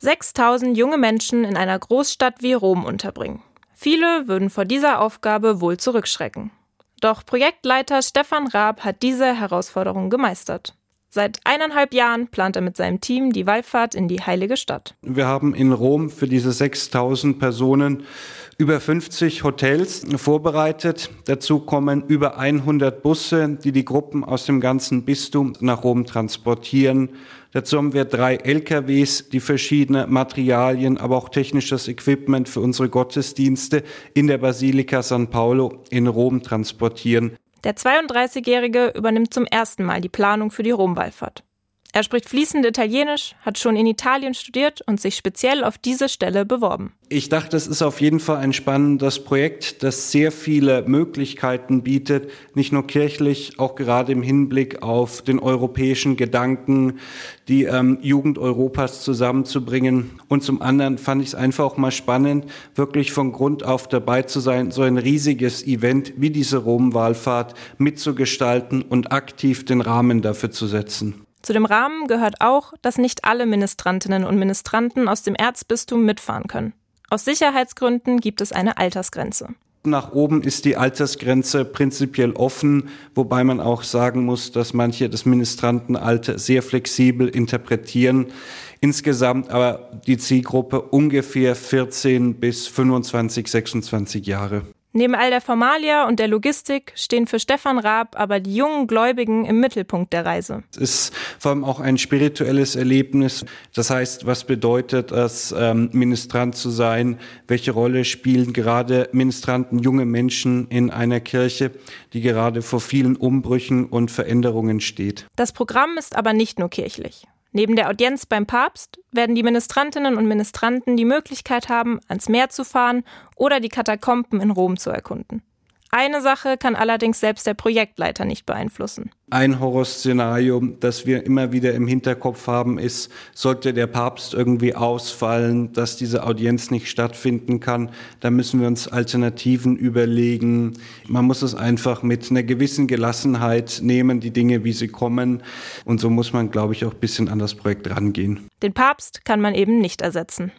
6.000 junge Menschen in einer Großstadt wie Rom unterbringen. Viele würden vor dieser Aufgabe wohl zurückschrecken. Doch Projektleiter Stefan Raab hat diese Herausforderung gemeistert. Seit 1,5 Jahren plant er mit seinem Team die Wallfahrt in die Heilige Stadt. Wir haben in Rom für diese 6.000 Personen über 50 Hotels vorbereitet. Dazu kommen über 100 Busse, die die Gruppen aus dem ganzen Bistum nach Rom transportieren. Dazu haben wir 3 LKWs, die verschiedene Materialien, aber auch technisches Equipment für unsere Gottesdienste in der Basilika San Paolo in Rom transportieren. Der 32-Jährige übernimmt zum ersten Mal die Planung für die Rom-Wallfahrt. Er spricht fließend Italienisch, hat schon in Italien studiert und sich speziell auf diese Stelle beworben. Ich dachte, es ist auf jeden Fall ein spannendes Projekt, das sehr viele Möglichkeiten bietet, nicht nur kirchlich, auch gerade im Hinblick auf den europäischen Gedanken, die Jugend Europas zusammenzubringen. Und zum anderen fand ich es einfach auch mal spannend, wirklich von Grund auf dabei zu sein, so ein riesiges Event wie diese Rom-Wallfahrt mitzugestalten und aktiv den Rahmen dafür zu setzen. Zu dem Rahmen gehört auch, dass nicht alle Ministrantinnen und Ministranten aus dem Erzbistum mitfahren können. Aus Sicherheitsgründen gibt es eine Altersgrenze. Nach oben ist die Altersgrenze prinzipiell offen, wobei man auch sagen muss, dass manche das Ministrantenalter sehr flexibel interpretieren. Insgesamt aber die Zielgruppe ungefähr 14 bis 25, 26 Jahre. Neben all der Formalia und der Logistik stehen für Stefan Raab aber die jungen Gläubigen im Mittelpunkt der Reise. Es ist vor allem auch ein spirituelles Erlebnis. Das heißt, was bedeutet es, Ministrant zu sein? Welche Rolle spielen gerade Ministranten, junge Menschen in einer Kirche, die gerade vor vielen Umbrüchen und Veränderungen steht? Das Programm ist aber nicht nur kirchlich. Neben der Audienz beim Papst werden die Ministrantinnen und Ministranten die Möglichkeit haben, ans Meer zu fahren oder die Katakomben in Rom zu erkunden. Eine Sache kann allerdings selbst der Projektleiter nicht beeinflussen. Ein Horrorszenario, das wir immer wieder im Hinterkopf haben, ist, sollte der Papst irgendwie ausfallen, dass diese Audienz nicht stattfinden kann, dann müssen wir uns Alternativen überlegen. Man muss es einfach mit einer gewissen Gelassenheit nehmen, die Dinge, wie sie kommen. Und so muss man, glaube ich, auch ein bisschen an das Projekt rangehen. Den Papst kann man eben nicht ersetzen.